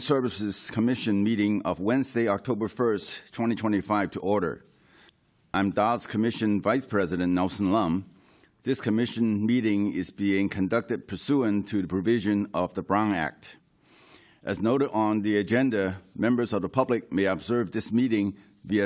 Services Commission meeting of Wednesday, October 1st, 2025 to order. I'm DAS Commission Vice President Nelson Lum. This commission meeting is being conducted pursuant to the provision of the Brown Act. As noted on the agenda, members of the public may observe this meeting via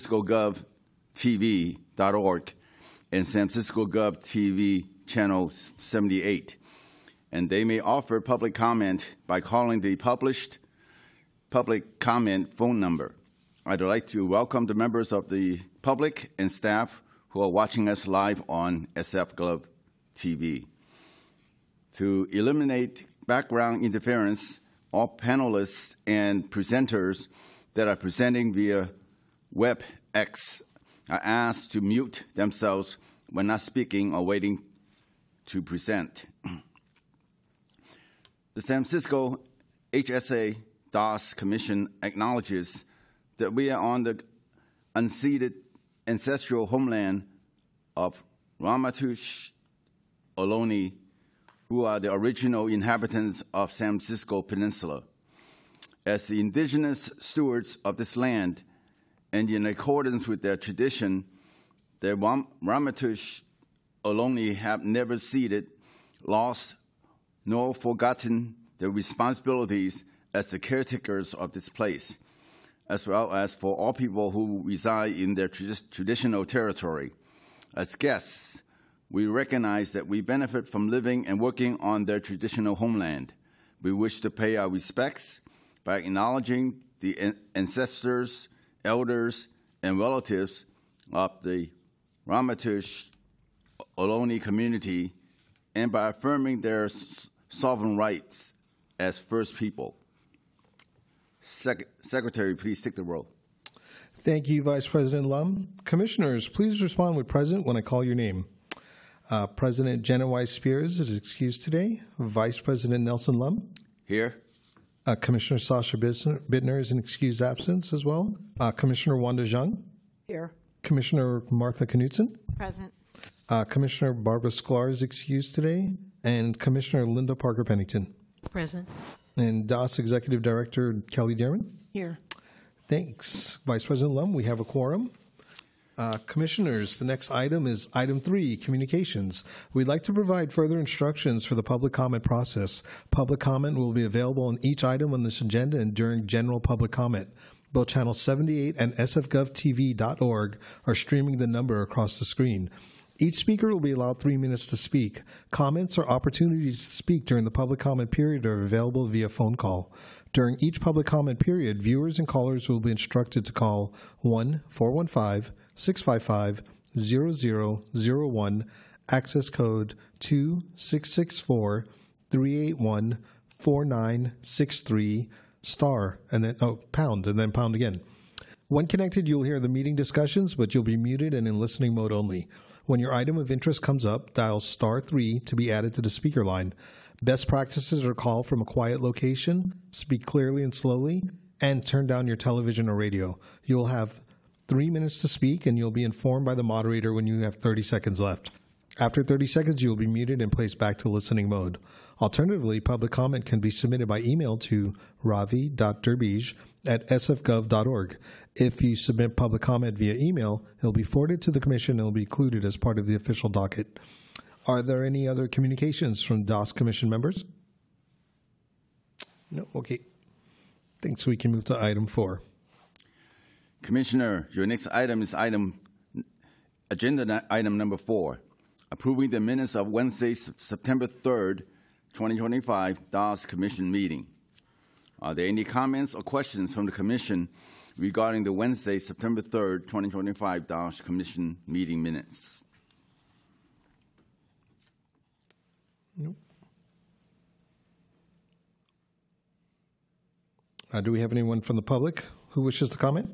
SanFranciscoGovTV.org and San Francisco Gov TV Channel 78. And they may offer public comment by calling the published public comment phone number. I'd like to welcome the members of the public and staff who are watching us live on SF Gov TV. To eliminate background interference, all panelists and presenters that are presenting via WebEx are asked to mute themselves when not speaking or waiting to present. The San Francisco HSA DAS Commission acknowledges that we are on the unceded ancestral homeland of Ramaytush Ohlone, who are the original inhabitants of San Francisco Peninsula. As the indigenous stewards of this land, and in accordance with their tradition, the Ramaytush Ohlone have never ceded, lost, nor forgotten their responsibilities as the caretakers of this place, as well as for all people who reside in their traditional territory. As guests, we recognize that we benefit from living and working on their traditional homeland. We wish to pay our respects by acknowledging the ancestors, elders, and relatives of the Ramaytush Ohlone community and by affirming their sovereign rights as First People. Secretary, please take the roll. Thank you, Vice President Lum. Commissioners, please respond with present when I call your name. President Janet Weiss Spears is excused today. Vice President Nelson Lum. Here. Commissioner Sasha Bittner is in excused absence as well. Commissioner Wanda Zhang. Here. Commissioner Martha Knudsen. Present. Commissioner Barbara Sklar is excused today. And Commissioner Linda Parker Pennington. Present. And DAS Executive Director Kelly Dearman. Here. Thanks. Vice President Lum, we have a quorum. Commissioners, the next item is item 3, communications. We'd like to provide further instructions for the public comment process. Public comment will be available on each item on this agenda and during general public comment. Both Channel 78 and sfgovtv.org are streaming the number across the screen. Each speaker will be allowed 3 minutes to speak. Comments or opportunities to speak during the public comment period are available via phone call. During each public comment period, viewers and callers will be instructed to call 1-415-655-0001, access code 2664-381-4963, star, and then pound, and then pound again. When connected, you'll hear the meeting discussions, but you'll be muted and in listening mode only. When your item of interest comes up, dial *3 to be added to the speaker line. Best practices are call from a quiet location, speak clearly and slowly, and turn down your television or radio. You will have 3 minutes to speak, and you'll be informed by the moderator when you have 30 seconds left. After 30 seconds, you will be muted and placed back to listening mode. Alternatively, public comment can be submitted by email to ravi.durbij@sfgov.org. If you submit public comment via email, it will be forwarded to the Commission and will be included as part of the official docket. Are there any other communications from DAS Commission members? No? Okay. Thanks. We can move to item 4. Commissioner, your next item is agenda item number 4, approving the minutes of Wednesday, September 3rd, 2025 DAS Commission meeting. Are there any comments or questions from the Commission regarding the Wednesday, September 3rd, 2025 DAS Commission meeting minutes? Nope. Do we have anyone from the public who wishes to comment?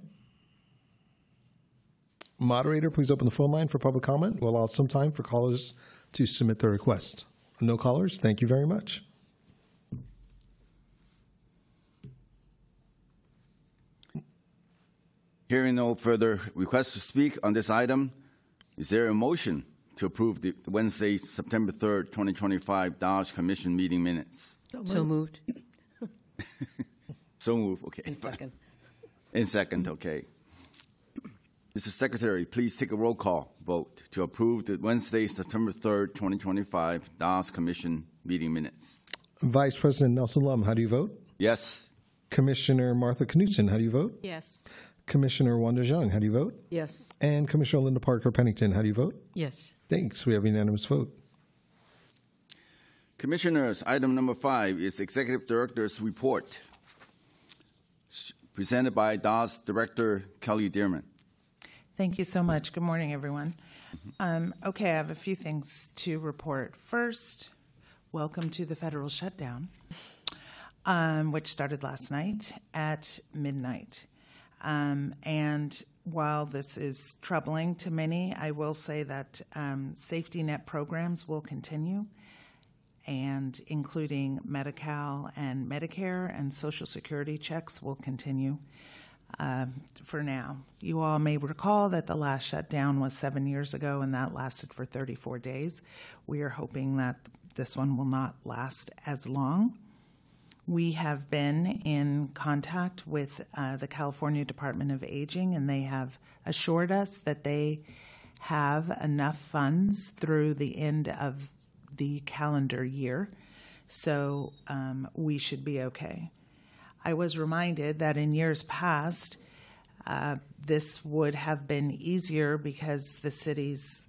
Moderator, please open the phone line for public comment. We'll allow some time for callers to submit their request. No callers? Thank you very much. Hearing no further requests to speak on this item, is there a motion to approve the Wednesday, September 3rd, 2025 DAS Commission meeting minutes? So moved. So move, okay. Second. In second, okay. Mr. Secretary, please take a roll call vote to approve the Wednesday, September 3rd, 2025 DAS Commission meeting minutes. Vice President Nelson Lum, how do you vote? Yes. Commissioner Martha Knudsen, how do you vote? Yes. Commissioner Wanda Zhang, how do you vote? Yes. And Commissioner Linda Parker Pennington, how do you vote? Yes. Thanks. We have a unanimous vote. Commissioners, item number 5 is Executive Director's Report, presented by DAS Director Kelly Dearman. Thank you so much. Good morning, everyone. Okay, I have a few things to report. First, welcome to the federal shutdown, which started last night at midnight. And while this is troubling to many, I will say that safety net programs will continue, and including Medi-Cal and Medicare and Social Security checks will continue for now. You all may recall that the last shutdown was 7 years ago, and that lasted for 34 days. We are hoping that this one will not last as long. We have been in contact with the California Department of Aging, and they have assured us that they have enough funds through the end of the calendar year, so we should be okay. I was reminded that in years past, this would have been easier because the city's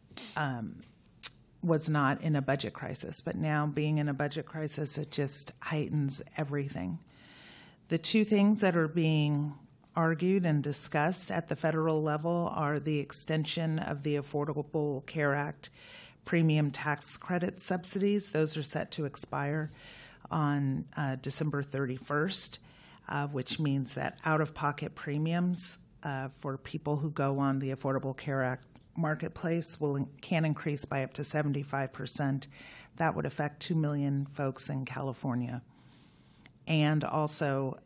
was not in a budget crisis, but now being in a budget crisis, it just heightens everything. The two things that are being argued and discussed at the federal level are the extension of the Affordable Care Act premium tax credit subsidies. Those are set to expire on December 31st, which means that out-of-pocket premiums for people who go on the Affordable Care Act marketplace can increase by up to 75%. That would affect 2 million folks in California. And also,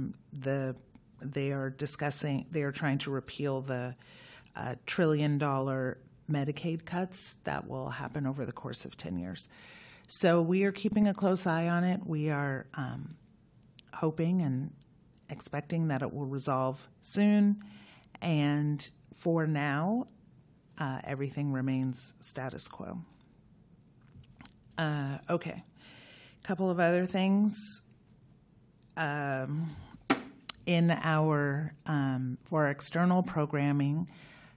they are trying to repeal the $1 trillion Medicaid cuts that will happen over the course of 10 years. So we are keeping a close eye on it. We are hoping and expecting that it will resolve soon. And for now, everything remains status quo. Okay, a couple of other things. In our for our external programming,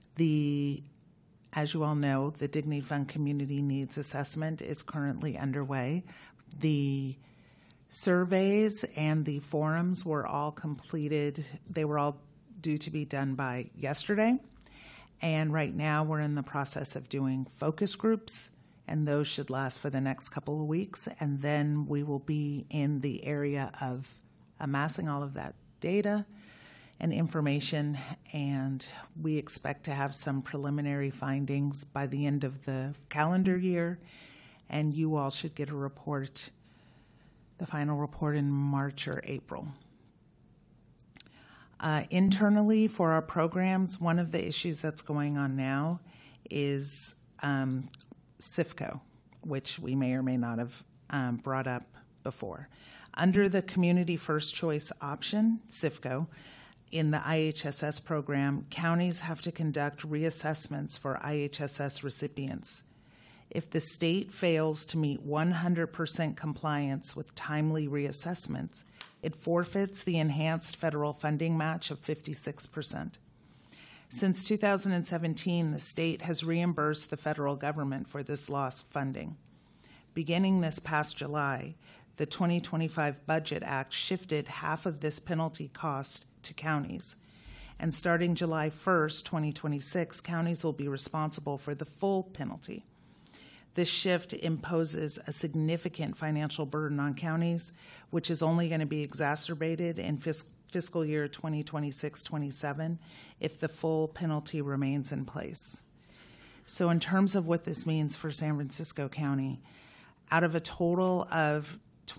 as you all know, the Dignity Fund Community Needs Assessment is currently underway. The surveys and the forums were all completed. They were all due to be done by yesterday. And right now we're in the process of doing focus groups, and those should last for the next couple of weeks. And then we will be in the area of amassing all of that data and information, and we expect to have some preliminary findings by the end of the calendar year, and you all should get a report, the final report, in March or April. Internally for our programs, one of the issues that's going on now is CIFCO, which we may or may not have brought up before. Under the Community First Choice option, CIFCO, in the IHSS program, counties have to conduct reassessments for IHSS recipients. If the state fails to meet 100% compliance with timely reassessments, it forfeits the enhanced federal funding match of 56%. Since 2017, the state has reimbursed the federal government for this lost funding. Beginning this past July, the 2025 Budget Act shifted half of this penalty cost to counties. And starting July 1st, 2026, counties will be responsible for the full penalty. This shift imposes a significant financial burden on counties, which is only going to be exacerbated in fiscal year 2026-27 if the full penalty remains in place. So in terms of what this means for San Francisco County, out of a total of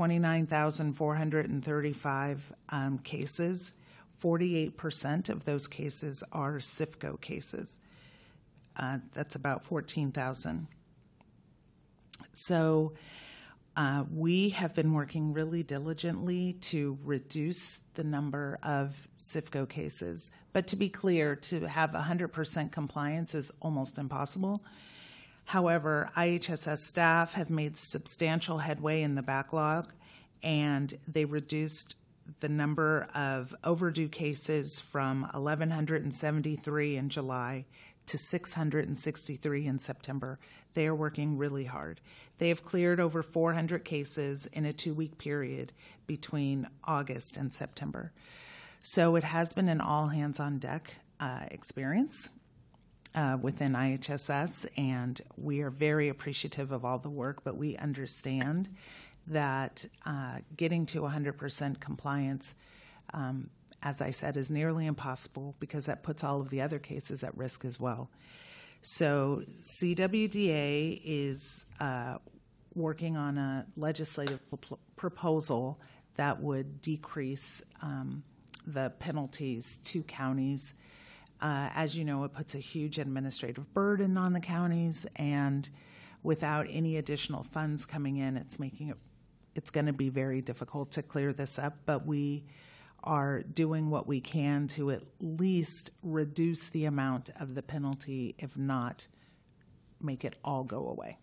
29,435 cases, 48% of those cases are CIFCO cases. That's about 14,000. So We have been working really diligently to reduce the number of CIFCO cases. But to be clear, to have 100% compliance is almost impossible. However, IHSS staff have made substantial headway in the backlog, and they reduced the number of overdue cases from 1,173 in July to 663 in September. They are working really hard. They have cleared over 400 cases in a 2-week period between August and September. So it has been an all-hands-on-deck experience within IHSS, and we are very appreciative of all the work, but we understand that getting to 100% compliance, as I said, is nearly impossible because that puts all of the other cases at risk as well. So CWDA is working on a legislative proposal that would decrease the penalties to counties. As you know, it puts a huge administrative burden on the counties, and without any additional funds coming in, it's going to be very difficult to clear this up, but we are doing what we can to at least reduce the amount of the penalty, if not make it all go away.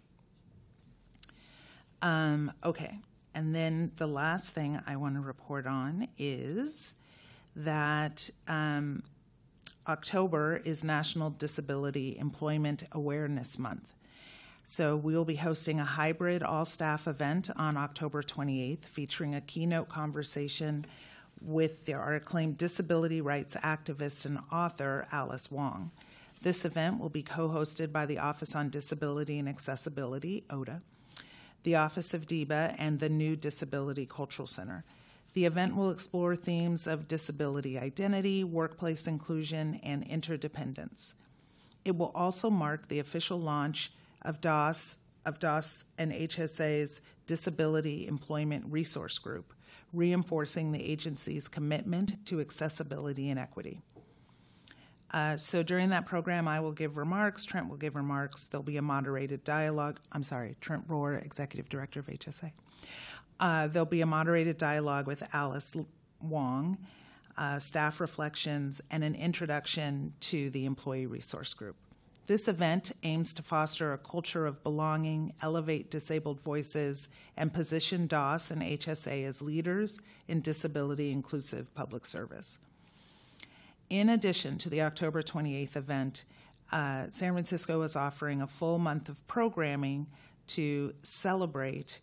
Okay, and then the last thing I want to report on is that October is National Disability Employment Awareness Month. So we will be hosting a hybrid all-staff event on October 28th featuring a keynote conversation with our acclaimed disability rights activist and author, Alice Wong. This event will be co-hosted by the Office on Disability and Accessibility, ODA, the Office of DIBA, and the New Disability Cultural Center. The event will explore themes of disability identity, workplace inclusion, and interdependence. It will also mark the official launch of DOS and HSA's Disability Employment Resource Group, reinforcing the agency's commitment to accessibility and equity. So during that program, I will give remarks, Trent will give remarks, there'll be a moderated dialogue. I'm sorry, Trent Rohr, Executive Director of HSA. There'll be a moderated dialogue with Alice Wong, staff reflections, and an introduction to the Employee Resource Group. This event aims to foster a culture of belonging, elevate disabled voices, and position DOS and HSA as leaders in disability-inclusive public service. In addition to the October 28th event, San Francisco is offering a full month of programming to celebrate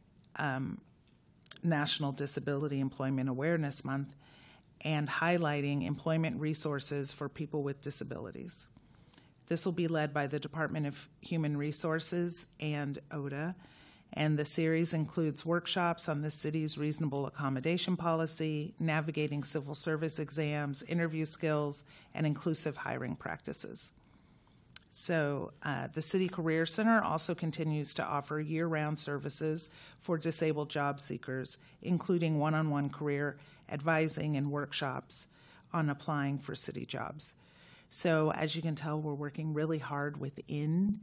National Disability Employment Awareness Month and highlighting employment resources for people with disabilities. This will be led by the Department of Human Resources and ODA, and the series includes workshops on the city's reasonable accommodation policy, navigating civil service exams, interview skills, and inclusive hiring practices. So the City Career Center also continues to offer year-round services for disabled job seekers, including one-on-one career advising and workshops on applying for city jobs. So as you can tell, we're working really hard within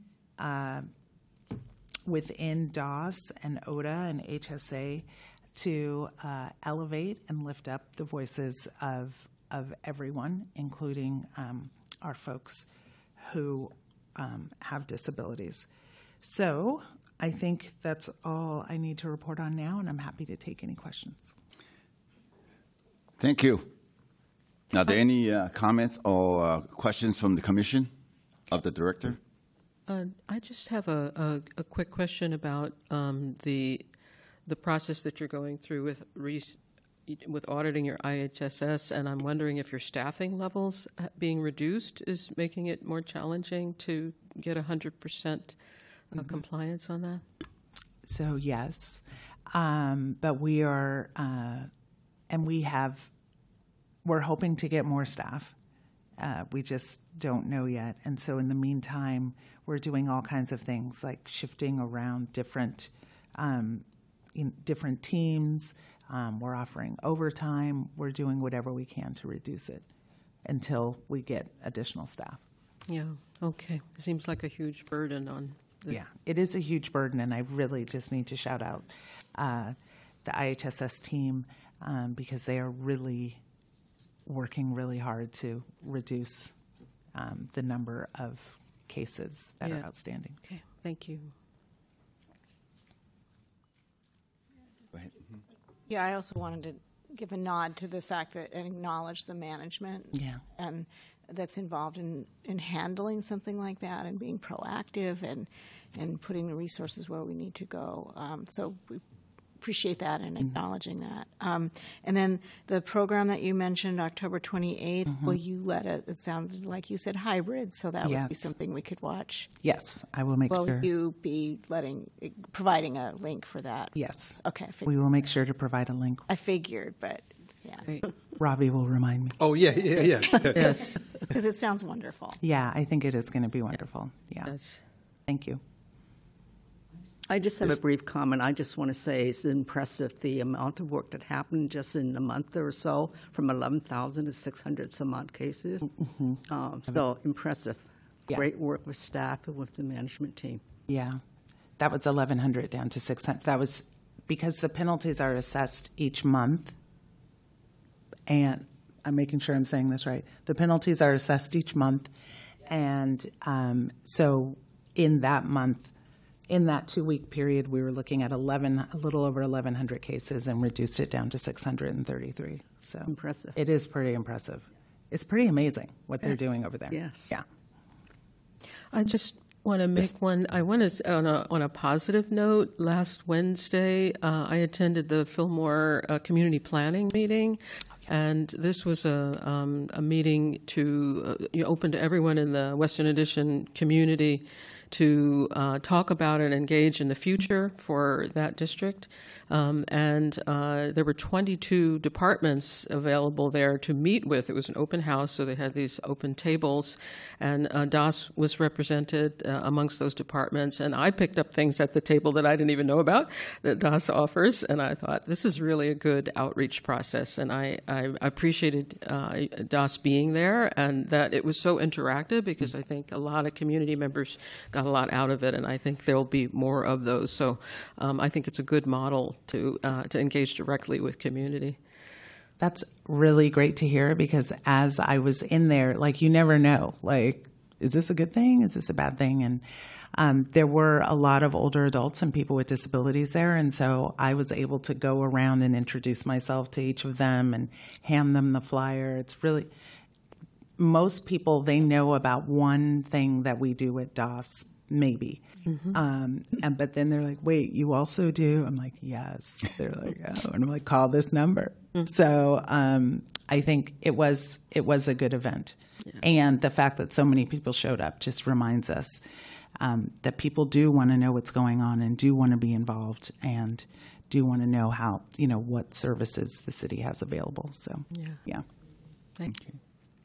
DOS and ODA and HSA to elevate and lift up the voices of everyone, including our folks who have disabilities. So I think that's all I need to report on now, and I'm happy to take any questions. Thank you. Are there any comments or questions from the Commission of the Director? I just have a quick question about the process that you're going through with auditing your IHSS, and I'm wondering if your staffing levels being reduced is making it more challenging to get 100% compliance on that? So yes, but we are, and we're hoping to get more staff. We just don't know yet. And so in the meantime, we're doing all kinds of things like shifting around different teams. We're offering overtime. We're doing whatever we can to reduce it until we get additional staff. Yeah, okay. It seems like a huge burden on Yeah, it is a huge burden, and I really just need to shout out the IHSS team because they are really working really hard to reduce the number of cases that are outstanding. Okay, thank you. Go ahead. Yeah, I also wanted to give a nod to the fact that and acknowledge the management and that's involved in handling something like that and being proactive and putting the resources where we need to go. So we appreciate that and acknowledging that. And then the program that you mentioned, October 28th, will you let it sounds like you said hybrid, so that would be something we could watch. Yes, I will make sure. Will you be providing a link for that? Yes. Okay. We will make sure to provide a link. I figured, but yeah. Great. Robbie will remind me. Oh, yeah. Yes. Because it sounds wonderful. Yeah, I think it is going to be wonderful. Yeah. Yes. Thank you. I just have a brief comment. I just want to say it's impressive the amount of work that happened just in a month or so, from 11,000 to 600 some odd cases. So impressive. Yeah. Great work with staff and with the management team. Yeah. That was 1,100 down to 600. That was because the penalties are assessed each month. And I'm making sure I'm saying this right. The penalties are assessed each month. And so in that month, in that 2-week period, we were looking at a little over 1,100 cases and reduced it down to 633. So Impressive. It is pretty impressive. It's pretty amazing what they're doing over there. Yes. Yeah. I just want to make one. I want to, on a positive note, last Wednesday, I attended the Fillmore Community Planning meeting. And this was a meeting open to everyone in the Western Addition community to talk about and engage in the future for that district. And there were 22 departments available there to meet with. It was an open house, so they had these open tables. And DAS was represented amongst those departments. And I picked up things at the table that I didn't even know about that DAS offers. And I thought, this is really a good outreach process. And I appreciated DAS being there and that it was so interactive because I think a lot of community members got a lot out of it, and I think there will be more of those. So I think it's a good model to engage directly with community. That's really great to hear because as I was in there, you never know, is this a good thing? Is this a bad thing? And there were a lot of older adults and people with disabilities there. And so I was able to go around and introduce myself to each of them and hand them the flyer. It's really, most people, they know about one thing that we do at DAS, maybe. But then they're like, wait, you also do? I'm like, yes. They're like, oh. And I'm like, call this number. So I think it was a good event. Yeah. And the fact that so many people showed up just reminds us that people do want to know what's going on and do want to be involved and do want to know how, what services the city has available. So, yeah. Thank you.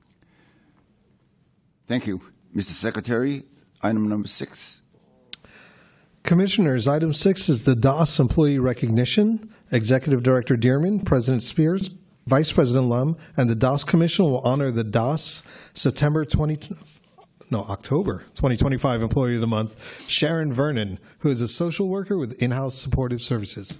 Thank you. Mr. Secretary, item number 6. Commissioners, item 6 is the DAS employee recognition. Executive Director Dearman, President Spears, Vice President Lum, and the DAS Commission will honor the DAS October 2025 Employee of the Month, Sharon Vernon, who is a social worker with in-house supportive services.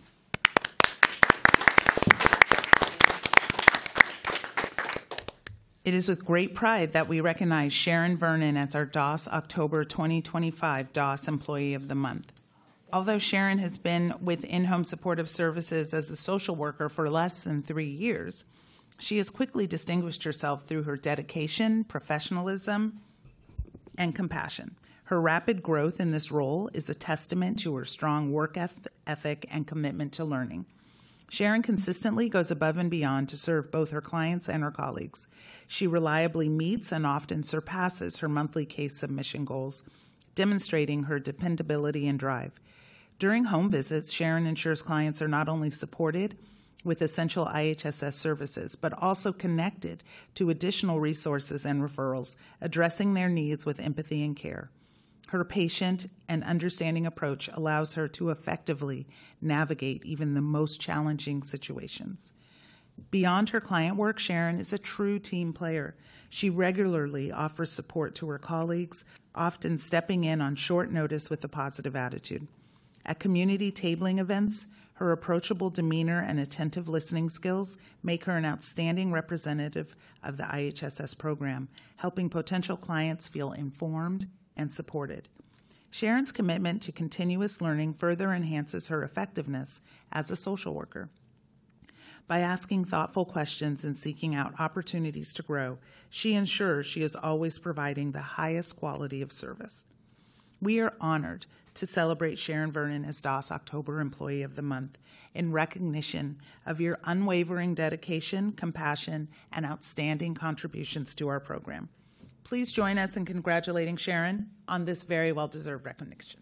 It is with great pride that we recognize Sharon Vernon as our DAS October 2025 DAS Employee of the Month. Although Sharon has been with In-Home Supportive Services as a social worker for less than 3 years, she has quickly distinguished herself through her dedication, professionalism, and compassion. Her rapid growth in this role is a testament to her strong work ethic and commitment to learning. Sharon consistently goes above and beyond to serve both her clients and her colleagues. She reliably meets and often surpasses her monthly case submission goals, demonstrating her dependability and drive. During home visits, Sharon ensures clients are not only supported with essential IHSS services, but also connected to additional resources and referrals, addressing their needs with empathy and care. Her patient and understanding approach allows her to effectively navigate even the most challenging situations. Beyond her client work, Sharon is a true team player. She regularly offers support to her colleagues, often stepping in on short notice with a positive attitude. At community tabling events, her approachable demeanor and attentive listening skills make her an outstanding representative of the IHSS program, helping potential clients feel informed and supported. Sharon's commitment to continuous learning further enhances her effectiveness as a social worker. By asking thoughtful questions and seeking out opportunities to grow, she ensures she is always providing the highest quality of service. We are honored to celebrate Sharon Vernon as DOS October Employee of the Month in recognition of your unwavering dedication, compassion, and outstanding contributions to our program. Please join us in congratulating Sharon on this very well-deserved recognition.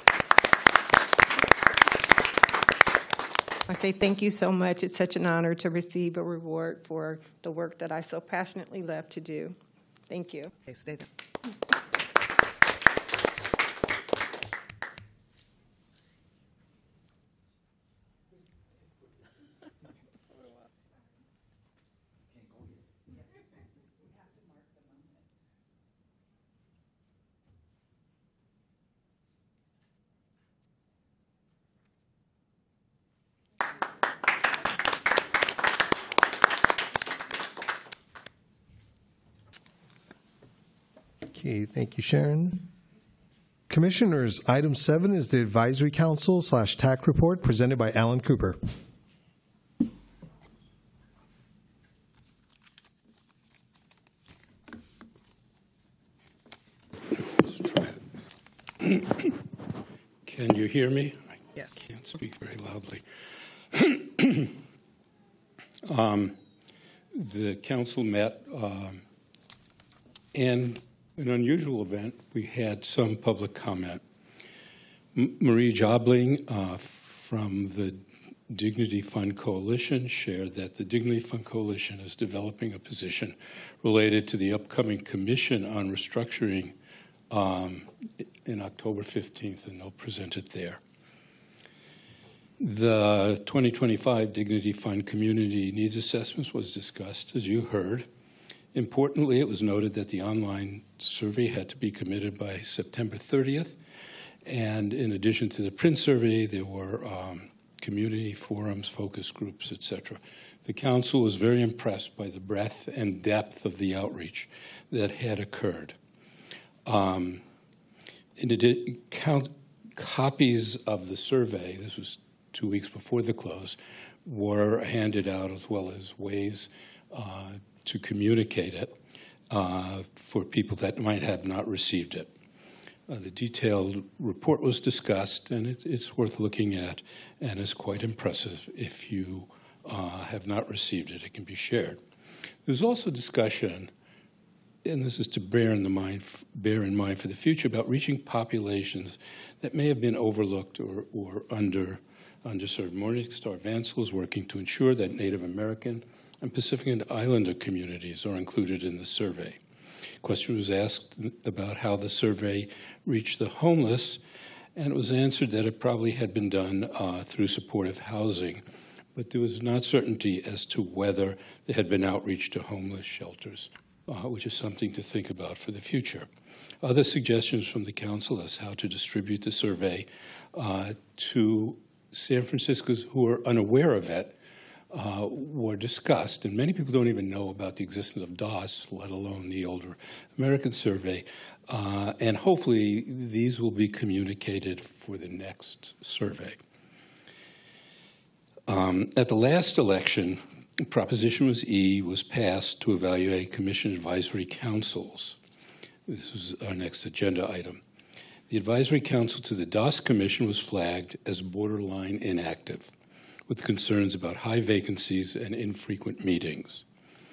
I say thank you so much. It's such an honor to receive a reward for the work that I so passionately love to do. Thank you. Okay, stay there. Okay, thank you, Sharon. Commissioners, item 7 is the Advisory Council / TAC report presented by Alan Cooper. Let's try it. Can you hear me? Yes. I can't speak very loudly. The council met, and an unusual event, we had some public comment. Marie Jobling from the Dignity Fund Coalition shared that the Dignity Fund Coalition is developing a position related to the upcoming Commission on Restructuring in October 15th, and they'll present it there. The 2025 Dignity Fund Community Needs Assessments was discussed, as you heard. Importantly, it was noted that the online survey had to be committed by September 30th. And in addition to the print survey, there were community forums, focus groups, etc. The council was very impressed by the breadth and depth of the outreach that had occurred. In addition, copies of the survey, this was 2 weeks before the close, were handed out, as well as ways to communicate it for people that might have not received it. The detailed report was discussed, and it's worth looking at, and is quite impressive. If you have not received it, it can be shared. There's also discussion, and this is to bear in mind for the future, about reaching populations that may have been overlooked or underserved. Morningstar Vancil is working to ensure that Native American and Pacific and Islander communities are included in the survey. A question was asked about how the survey reached the homeless, and it was answered that it probably had been done through supportive housing, but there was not certainty as to whether there had been outreach to homeless shelters, which is something to think about for the future. Other suggestions from the council as how to distribute the survey to San Franciscans who are unaware of it were discussed, and many people don't even know about the existence of DOS, let alone the older American survey, and hopefully these will be communicated for the next survey. At the last election, Proposition E was passed to evaluate commission advisory councils. This was our next agenda item. The advisory council to the DOS Commission was flagged as borderline inactive, with concerns about high vacancies and infrequent meetings.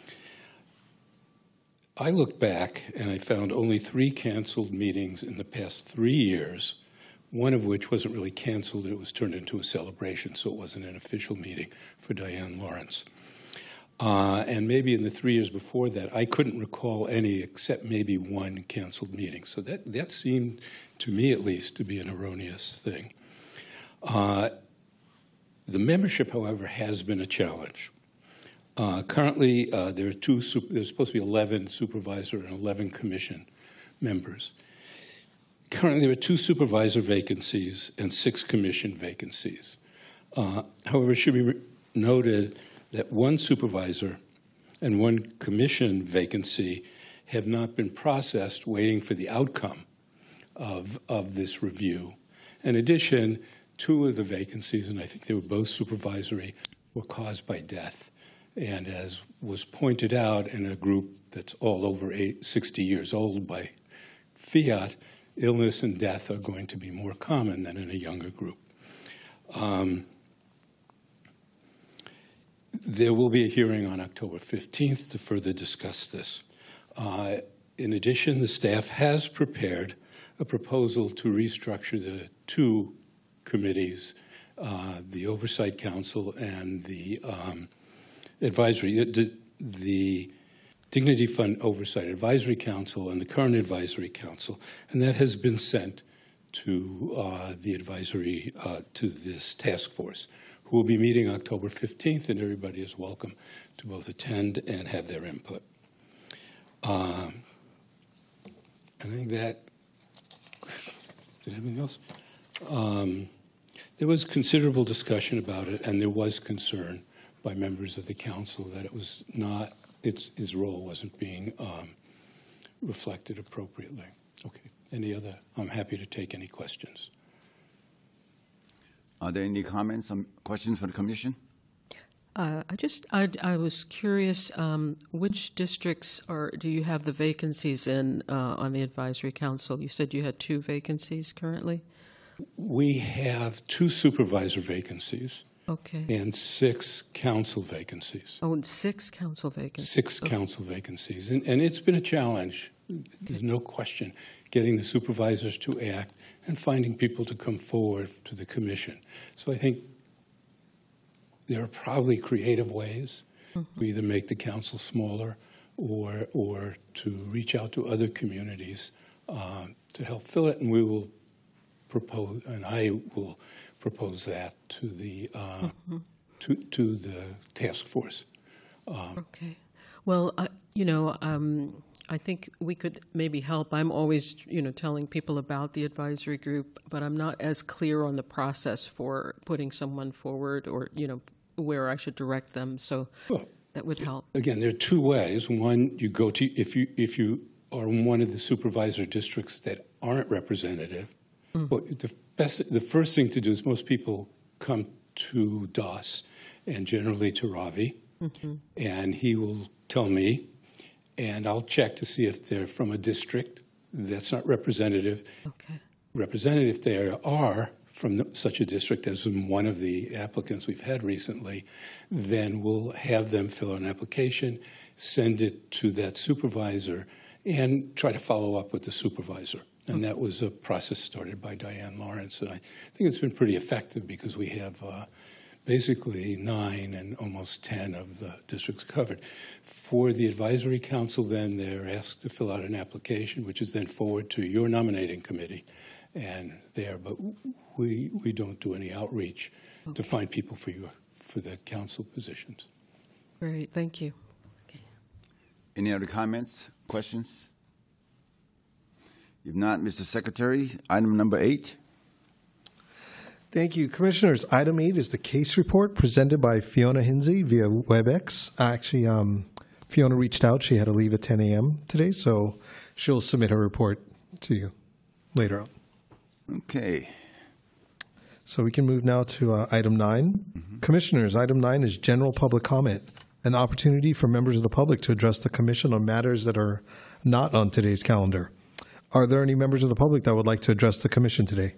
I looked back and I found only 3 canceled meetings in the past 3 years, one of which wasn't really canceled, it was turned into a celebration, so it wasn't an official meeting for Diane Lawrence. And maybe in the 3 years before that, I couldn't recall any except maybe one canceled meeting. So that seemed, to me at least, to be an erroneous thing. The membership, however, has been a challenge. Currently, there's supposed to be 11 supervisor and 11 commission members. Currently, there are 2 supervisor vacancies and 6 commission vacancies. However, it should be noted that 1 supervisor and 1 commission vacancy have not been processed, waiting for the outcome of this review. In addition, 2 of the vacancies, and I think they were both supervisory, were caused by death. And as was pointed out in a group that's all over 60 years old by fiat, illness and death are going to be more common than in a younger group. There will be a hearing on October 15th to further discuss this. In addition, the staff has prepared a proposal to restructure the 2 committees, the Oversight Council and the Advisory, the Dignity Fund Oversight Advisory Council and the current Advisory Council, and that has been sent to the advisory, to this task force, who will be meeting October 15th, and everybody is welcome to both attend and have their input. I think that, did anything else? There was considerable discussion about it, and there was concern by members of the council that it was not, his role wasn't being reflected appropriately. Okay, I'm happy to take any questions. Are there any comments or questions for the commission? I was curious, which districts do you have the vacancies in on the advisory council? You said you had 2 vacancies currently? We have 2 supervisor vacancies. Okay. And 6 council vacancies. Oh, and 6 council vacancies. 6 council vacancies. And it's been a challenge, there's no question, getting the supervisors to act and finding people to come forward to the commission. So I think there are probably creative ways to either make the council smaller or to reach out to other communities to help fill it. And we will propose, and I will propose that to the to the task force. Okay. Well, I think we could maybe help. I'm always, telling people about the advisory group, but I'm not as clear on the process for putting someone forward or, where I should direct them. So that would help. Again, there are 2 ways. One, you go to, if you are in one of the supervisor districts that aren't representative, well, the first thing to do is most people come to DOS and generally to Ravi, and he will tell me, and I'll check to see if they're from a district that's not representative. Okay. Representative, if they are from such a district as in one of the applicants we've had recently, then we'll have them fill out an application, send it to that supervisor, and try to follow up with the supervisor. And that was a process started by Diane Lawrence. And I think it's been pretty effective because we have basically 9 and almost 10 of the districts covered. For the advisory council, then, they're asked to fill out an application, which is then forwarded to your nominating committee. But we don't do any outreach to find people for the council positions. Great, thank you. Okay. Any other comments, questions? If not, Mr. Secretary, item number 8. Thank you, Commissioners. Item 8 is the case report presented by Fiona Hinsey via WebEx. Actually, Fiona reached out. She had to leave at 10 a.m. today, so she'll submit her report to you later on. Okay. So we can move now to item 9. Commissioners, item 9 is general public comment, an opportunity for members of the public to address the commission on matters that are not on today's calendar. Are there any members of the public that would like to address the commission today?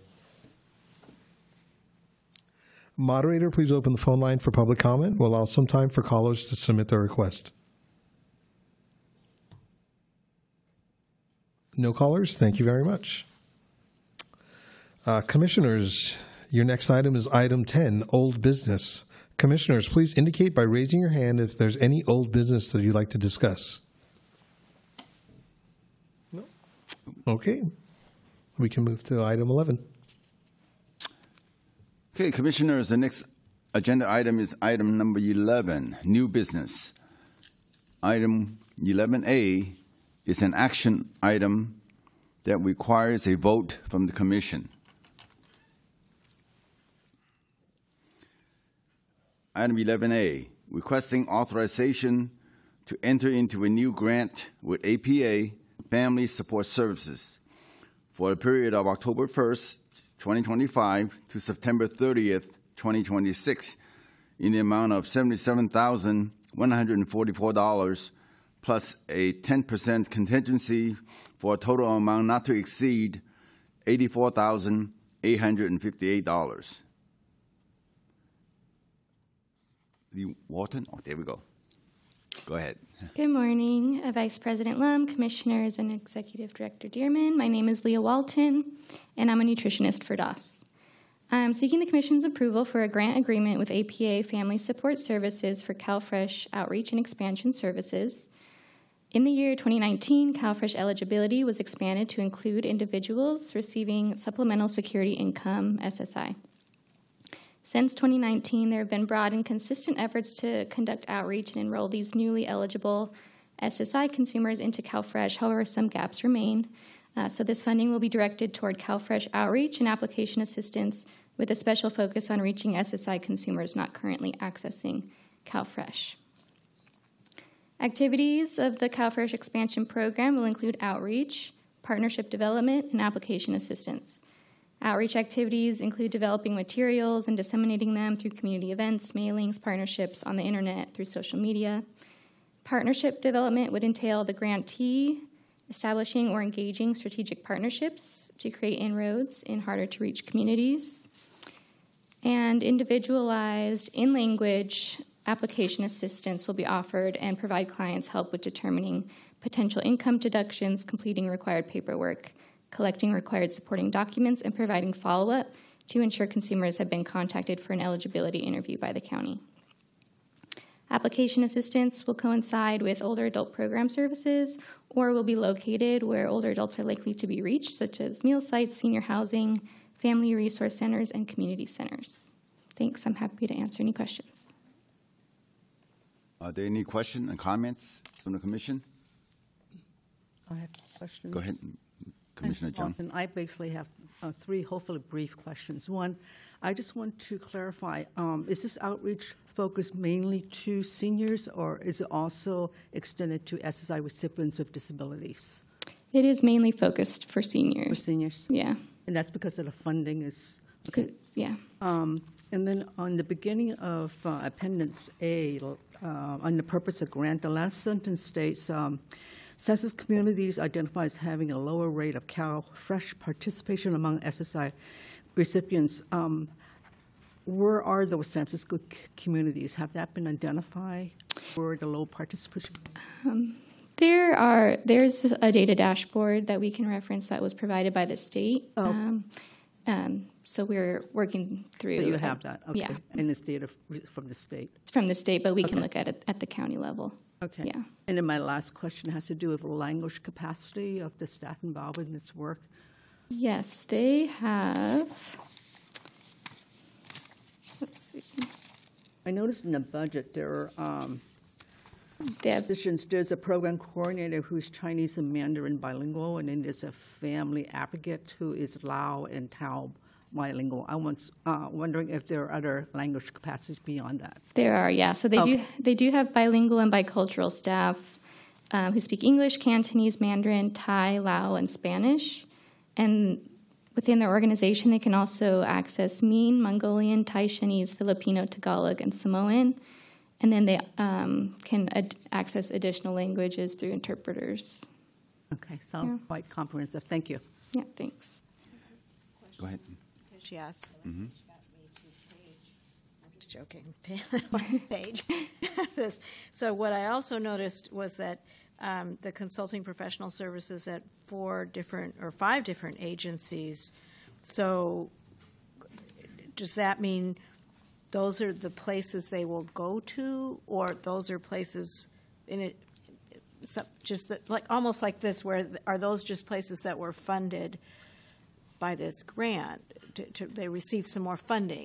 Moderator, please open the phone line for public comment. We'll allow some time for callers to submit their request. No callers? Thank you very much. Commissioners, your next item is item 10, old business. Commissioners, please indicate by raising your hand if there's any old business that you'd like to discuss. No? Okay. We can move to item 11. Okay, Commissioners, the next agenda item is item number 11, new business. Item 11A is an action item that requires a vote from the commission. Item 11A, requesting authorization to enter into a new grant with APA Family Support Services for the period of October 1st, 2025 to September 30th, 2026 in the amount of $77,144 plus a 10% contingency for a total amount not to exceed $84,858. Walton? Oh, there we go. Go ahead. Good morning, Vice President Lum, Commissioners, and Executive Director Dearman. My name is Leah Walton, and I'm a nutritionist for DOS. I'm seeking the Commission's approval for a grant agreement with APA Family Support Services for CalFresh Outreach and Expansion Services. In the year 2019, CalFresh eligibility was expanded to include individuals receiving Supplemental Security Income, SSI. Since 2019, there have been broad and consistent efforts to conduct outreach and enroll these newly eligible SSI consumers into CalFresh. However, some gaps remain. So this funding will be directed toward CalFresh outreach and application assistance with a special focus on reaching SSI consumers not currently accessing CalFresh. Activities of the CalFresh expansion program will include outreach, partnership development, and application assistance. Outreach activities include developing materials and disseminating them through community events, mailings, partnerships on the internet, through social media. Partnership development would entail the grantee establishing or engaging strategic partnerships to create inroads in harder-to-reach communities. And individualized in-language application assistance will be offered and provide clients help with determining potential income deductions, completing required paperwork, collecting required supporting documents, and providing follow-up to ensure consumers have been contacted for an eligibility interview by the county. Application assistance will coincide with older adult program services or will be located where older adults are likely to be reached, such as meal sites, senior housing, family resource centers, and community centers. Thanks. I'm happy to answer any questions. Are there any questions and comments from the Commission? I have questions. Go ahead, Commissioner John. I basically have three hopefully brief questions. One, I just want to clarify, is this outreach focused mainly to seniors, or is it also extended to SSI recipients with disabilities? It is mainly focused for seniors. For seniors? Yeah. And that's because of the funding is... Okay. Yeah. And then on the beginning of Appendix A, on the purpose of grant, the last sentence states, census communities identify as having a lower rate of CalFresh participation among SSI recipients. Where are those census communities? Have that been identified for the low participation? There's a data dashboard that we can reference that was provided by the state. Oh. So we're working through. So you have that, okay. Yeah. And it's data from the state. It's from the state, but we can look at it at the county level. Okay. Yeah. And then my last question has to do with the language capacity of the staff involved in this work. Yes, they have. Let's see. I noticed in the budget there are positions. There's a program coordinator who's Chinese and Mandarin bilingual, and then there's a family advocate who is Lao and Tao bilingual. I was wondering if there are other language capacities beyond that. There are, yeah. So they do have bilingual and bicultural staff who speak English, Cantonese, Mandarin, Thai, Lao, and Spanish. And within their organization, they can also access Min, Mongolian, Thai, Chinese, Filipino, Tagalog, and Samoan. And then they can access additional languages through interpreters. Okay, sounds quite comprehensive. Thank you. Yeah, thanks. Go ahead. She asked. Mm-hmm. She got me to page. I'm just joking. Page. This. So what I also noticed was that the consulting professional services at 5 different agencies. So does that mean those are the places they will go to, or those are places in it? Almost like this, where are those just places that were funded by this grant? They receive some more funding,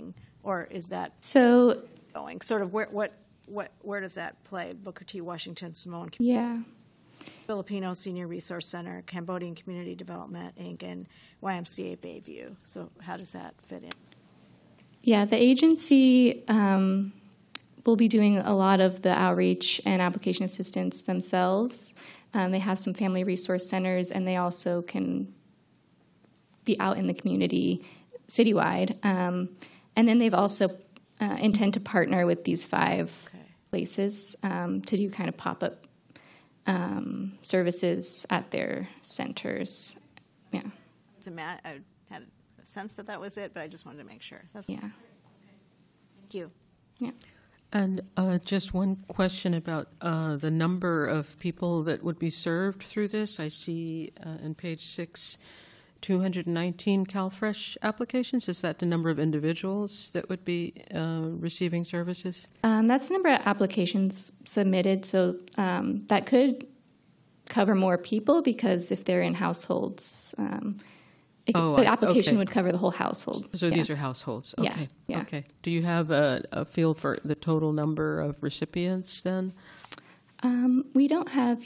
or is that So, going? Sort of where does that play? Booker T. Washington Samoan yeah. Filipino Senior Resource Center, Cambodian Community Development, Inc., and YMCA Bayview. So how does that fit in? Yeah, the agency will be doing a lot of the outreach and application assistance themselves. They have some family resource centers, and they also can be out in the community citywide. And then they've also intend to partner with these 5 places to do kind of pop-up services at their centers. Yeah. I had a sense that was it, but I just wanted to make sure. Yeah. Thank you. Yeah. And just one question about the number of people that would be served through this. I see in page 6, 219 CalFresh applications. Is that the number of individuals that would be receiving services? That's the number of applications submitted, so that could cover more people because if they're in households, the application would cover the whole household. So these are households. Okay. Yeah. Okay. Do you have a feel for the total number of recipients then? We don't have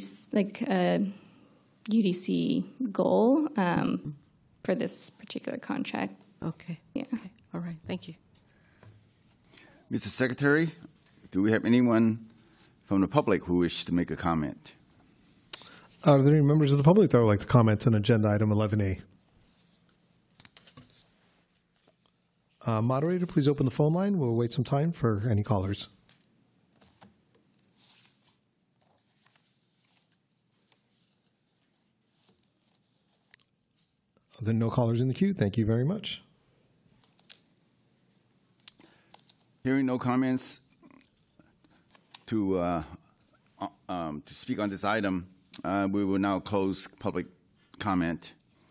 UDC goal for this particular contract. Okay. Yeah. Okay. All right. Thank you. Mr. Secretary, do we have anyone from the public who wishes to make a comment? Are there any members of the public that would like to comment on agenda item 11A? Moderator, please open the phone line. We'll wait some time for any callers. There are no callers in the queue. Thank you very much. Hearing no comments to speak on this item, we will now close public comment.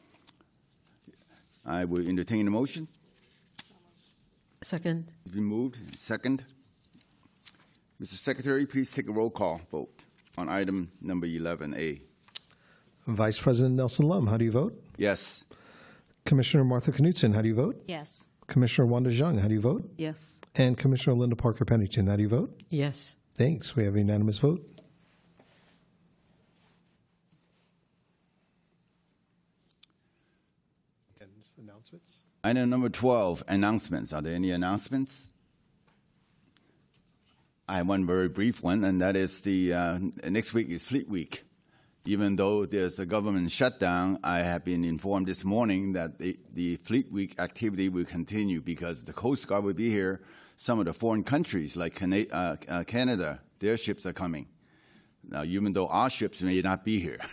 I will entertain a motion. Second. It's been moved. Second. Mr. Secretary, please take a roll call vote on item number 11A. Vice President Nelson Lum, how do you vote? Yes. Commissioner Martha Knudsen, how do you vote? Yes. Commissioner Wanda Zhang, how do you vote? Yes. And Commissioner Linda Parker Pennington, how do you vote? Yes. Thanks. We have a unanimous vote. Announcements? Item number 12, announcements. Are there any announcements? I have one very brief one, and that is the next week is Fleet Week. Even though there's a government shutdown, I have been informed this morning that the Fleet Week activity will continue because the Coast Guard will be here. Some of the foreign countries like Canada, their ships are coming. Now, even though our ships may not be here.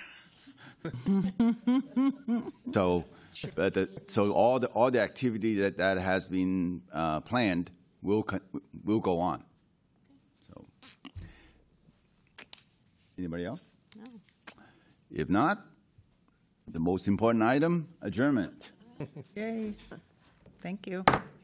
So all the activity that has been planned will go on. So, anybody else? No. If not, the most important item: adjournment. Yay. Thank you.